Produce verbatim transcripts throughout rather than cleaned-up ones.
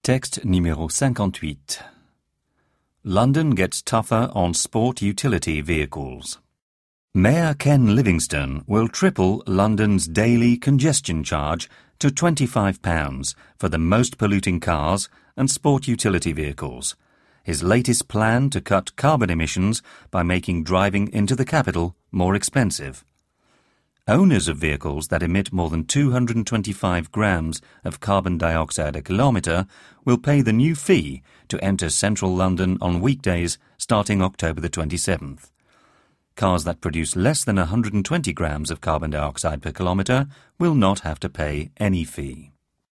Texte numéro cinquante-huit. London gets tougher on sport utility vehicles. Mayor Ken Livingstone will triple London's daily congestion charge to twenty-five pounds for the most polluting cars and sport utility vehicles, his latest plan to cut carbon emissions by making driving into the capital more expensive. Owners of vehicles that emit more than two hundred twenty-five grams of carbon dioxide a kilometre will pay the new fee to enter central London on weekdays starting October the twenty-seventh. Cars that produce less than one hundred twenty grams of carbon dioxide per kilometre will not have to pay any fee.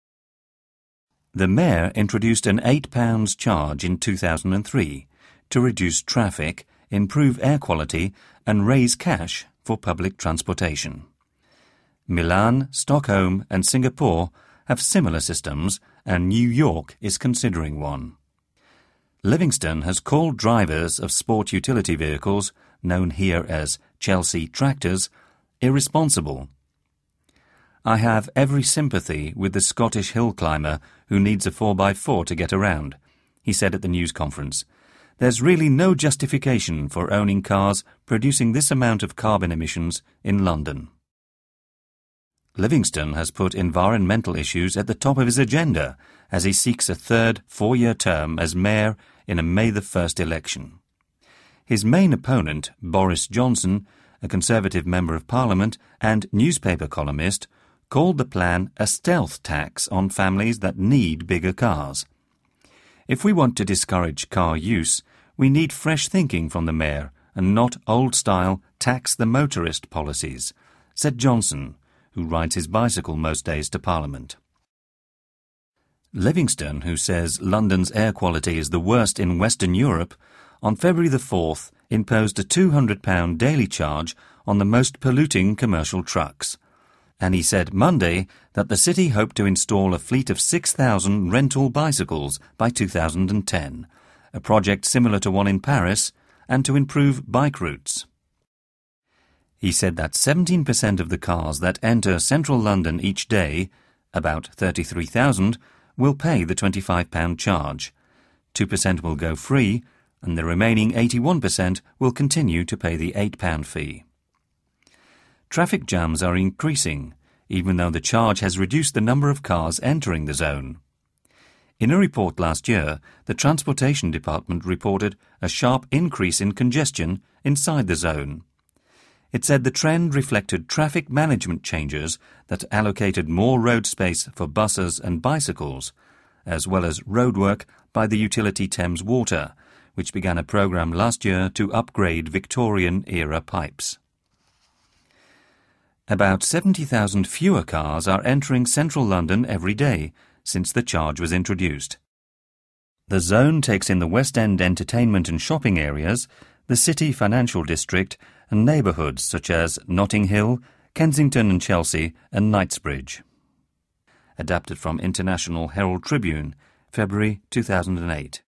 The Mayor introduced an eight pounds charge in two thousand three to reduce traffic, improve air quality and raise cash for public transportation. Milan, Stockholm and Singapore have similar systems, and New York is considering one. Livingstone has called drivers of sport utility vehicles, known here as Chelsea tractors, irresponsible. I have every sympathy with the Scottish hill climber who needs a four by four to get around, he said at the news conference. There's really no justification for owning cars producing this amount of carbon emissions in London. Livingstone has put environmental issues at the top of his agenda as he seeks a third four-year term as mayor in a May the first election. His main opponent, Boris Johnson, a Conservative Member of Parliament and newspaper columnist, called the plan a stealth tax on families that need bigger cars. If we want to discourage car use, we need fresh thinking from the Mayor and not old-style tax-the-motorist policies, said Johnson, who rides his bicycle most days to Parliament. Livingstone, who says London's air quality is the worst in Western Europe, on February the fourth imposed a two hundred pounds daily charge on the most polluting commercial trucks. And he said Monday that the city hoped to install a fleet of six thousand rental bicycles by two thousand ten, a project similar to one in Paris, and to improve bike routes. He said that seventeen percent of the cars that enter central London each day, about thirty-three thousand, will pay the twenty-five pounds charge. two percent will go free, and the remaining eighty-one percent will continue to pay the eight pounds fee. Traffic jams are increasing, even though the charge has reduced the number of cars entering the zone. In a report last year, the Transportation Department reported a sharp increase in congestion inside the zone. It said the trend reflected traffic management changes that allocated more road space for buses and bicycles, as well as roadwork by the utility Thames Water, which began a programme last year to upgrade Victorian-era pipes. About seventy thousand fewer cars are entering central London every day since the charge was introduced. The zone takes in the West End entertainment and shopping areas, the City Financial District and neighbourhoods such as Notting Hill, Kensington and Chelsea and Knightsbridge. Adapted from International Herald Tribune, February two thousand eight.